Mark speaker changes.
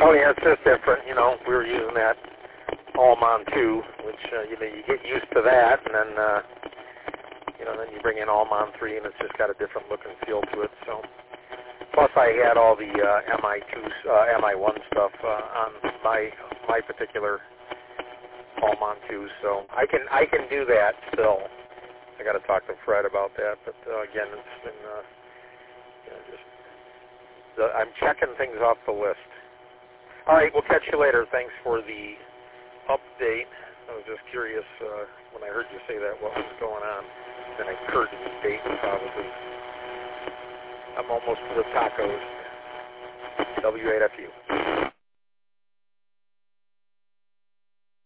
Speaker 1: Oh yeah, it's just different. You know, we were using that Allman 2, which you get used to that, and then then you bring in Allman 3, and it's just got a different look and feel to it. So, plus I had all the MI1 stuff on my particular Allman 2, so I can do that still. I got to talk to Fred about that, but again, it's been I'm checking things off the list. All right, we'll catch you later. Thanks for the update. I was just curious when I heard you say that, what was going on. Then I heard the date probably. I'm almost to the tacos. W8FU.